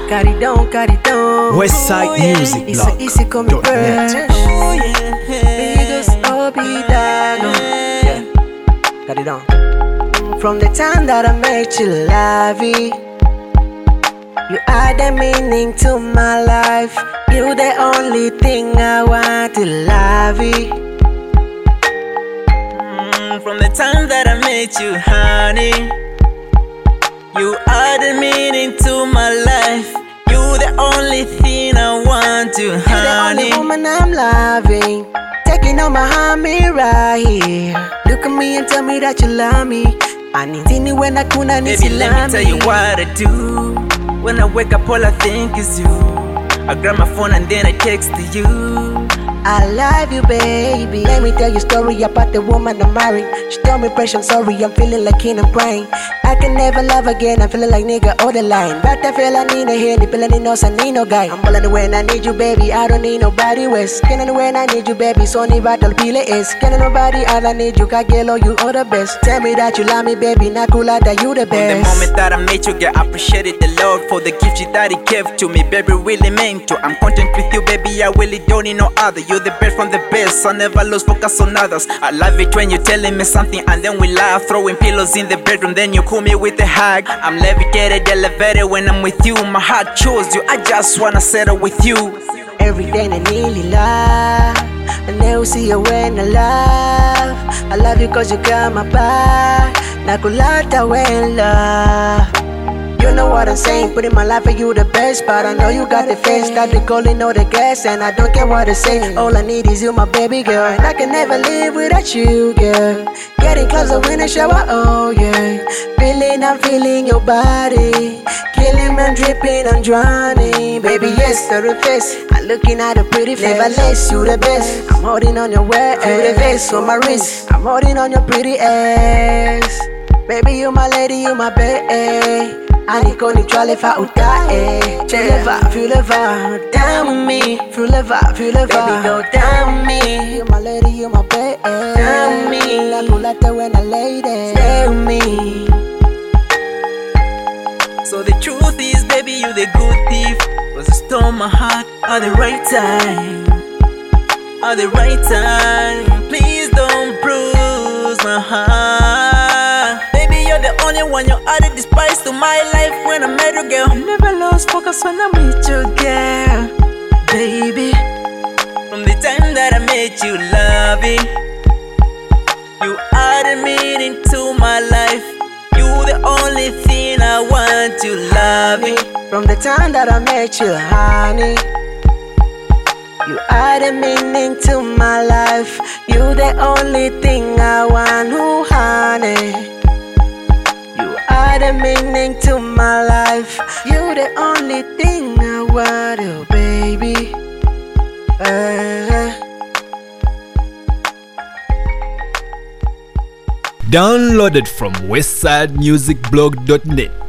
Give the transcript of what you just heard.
carry down. Westside Music It's so easy coming fresh. Bigos Obidano. Yeah, carry down. From the time that I met you, lovey, you are the meaning to my life. You the only thing I want to love you. From the time that I met you, honey, you are the meaning to my life. You the only thing I want to, honey. You're the only woman I'm loving. Taking on my hand, me right here. Look at me and tell me that you love me. Anitini when I kuna Baby, let me tell you what I do. When I wake up, all I think is you. I grab my phone and then I text to you. I love you, baby. Let me tell you a story about the woman I'm married. She told me pressure, I'm sorry, I'm feeling like king and praying. I can never love again, I'm feeling like nigga all the line. But I feel I need a hand, I need no son, need no guy. I'm balling when I need you, baby, I don't need nobody else. Can when I need you, baby, so ni battle pile is. Can nobody, all I need you, kagelo, you all the best. Tell me that you love me, baby, nakula, that you the best. From the moment that I met you, girl, I appreciated the Lord for the gift that He gave to me, baby, really meant to. I'm content with you, baby, I really don't need no other. You're the best from the best, I never lose focus on others. I love it when you're telling me something and then we laugh, throwing pillows in the bedroom, then you call me with a hug. I'm levitated, elevated when I'm with you. My heart chose you, I just wanna settle with you. Every day I nearly love, and then we see you when I love you cause you got my back. Nakulata when love. You know what I'm saying, putting my life for you the best. But I know you got the face, got the calling all the gas. And I don't care what they say, all I need is you, my baby girl. And I can never live without you, girl. Getting closer when I shower, oh yeah. I'm feeling your body. Killing, I'm dripping, I'm drowning. Baby, yes, to the face, I'm looking at a pretty face. Never less, you the best. I'm holding on your waist, you the face on my wrist. I'm holding on your pretty ass. Baby, you my lady, you my bae. Aniko ni twalifa utae. Feel the vibe, down with me. Feel the vibe, baby, go down with me. You my lady, you my bae. Down with me. La culata when I lay there. Stay with me. So the truth is, baby, you the good thief. Cause you stole my heart at the right time. At the right time. Please don't bruise my heart. You're the only one, you added the spice to my life when I met you, girl. I never lost focus when I'm with you, girl. Baby, from the time that I met you, lovey, you are the meaning to my life. You the only thing I want to love me. From the time that I met you, honey, you are the meaning to my life. You the only thing I want, ooh, honey. You are the meaning to my life. You the only thing I want, oh baby. Downloaded from westsidemusicblog.net.